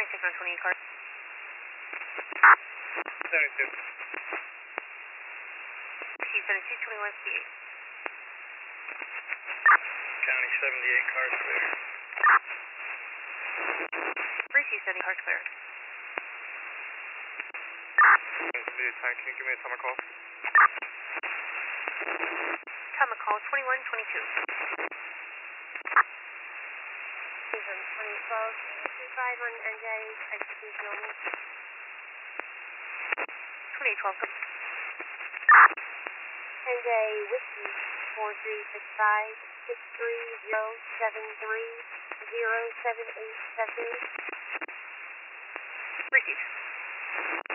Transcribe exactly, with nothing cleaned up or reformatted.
taking on twenty-eight cars. seventy-two. Whiskey seventy-two, twenty-one fifty-eight. County seventy-eight cars clear. Whiskey seventy cars clear. Can you give me a time call? Time call twenty-one twenty-two. Season twenty twelve, two five on N J, execution only. twenty-eight twelve. N J Whiskey four three six five, six three zero seven three, zero seven eight seven. Received.